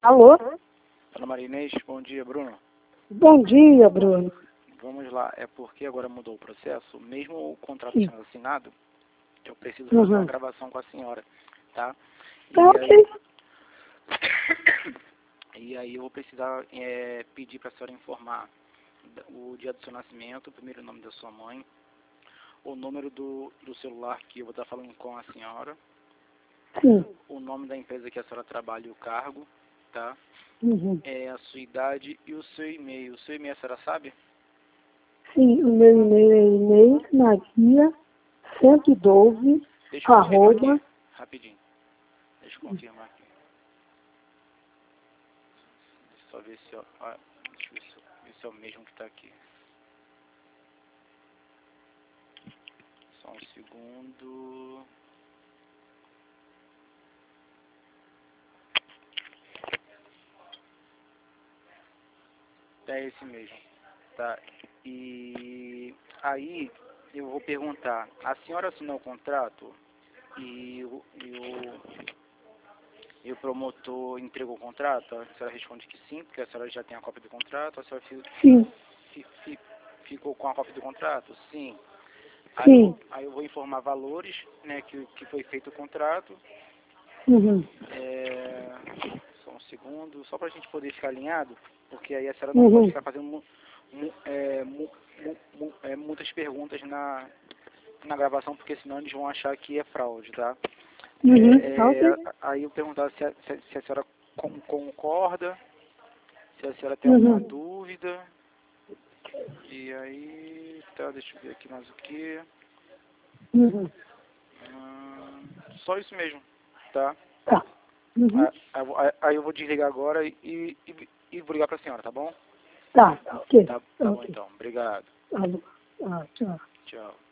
Alô? Ana Maria Inês, bom dia, Bruno. Bom dia, Bruno. Vamos lá, é porque agora mudou o processo, mesmo o contrato Sim. sendo assinado, eu preciso fazer uma Uhum. gravação com a senhora, tá? Tá ok. E aí eu vou precisar pedir para a senhora informar o dia do seu nascimento, o primeiro nome da sua mãe, o número do celular que eu vou estar falando com a senhora, Sim. o nome da empresa que a senhora trabalha e o cargo, tá? Uhum. A sua idade e o seu e-mail. O seu e-mail a senhora sabe? Sim, o meu e-mail é inêsmaria112, Deixa eu confirmar arroba, aqui, rapidinho. Deixa eu confirmar aqui. Deixa eu só ver se, deixa eu ver se é o mesmo que está aqui. Só um segundo. É esse mesmo, tá? E aí eu vou perguntar, a senhora assinou o contrato e o promotor entregou o contrato? A senhora responde que sim, porque a senhora já tem a cópia do contrato. A senhora sim, ficou com a cópia do contrato? Sim. sim. Aí eu vou informar valores, né, que foi feito o contrato. Uhum. Só um segundo, só para a gente poder ficar alinhado, porque aí a senhora não pode ficar fazendo muitas perguntas na gravação, porque senão eles vão achar que é fraude, tá? Tá ok. Aí eu perguntava se a senhora concorda, se a senhora tem alguma dúvida, e aí, tá, deixa eu ver aqui mais o que. Só isso mesmo, tá? Tá. Aí eu vou desligar agora e vou ligar pra senhora, tá bom? Tá ok. Tá Tá bom ok. então, obrigado. Tá bom. Ah, tchau. Tchau.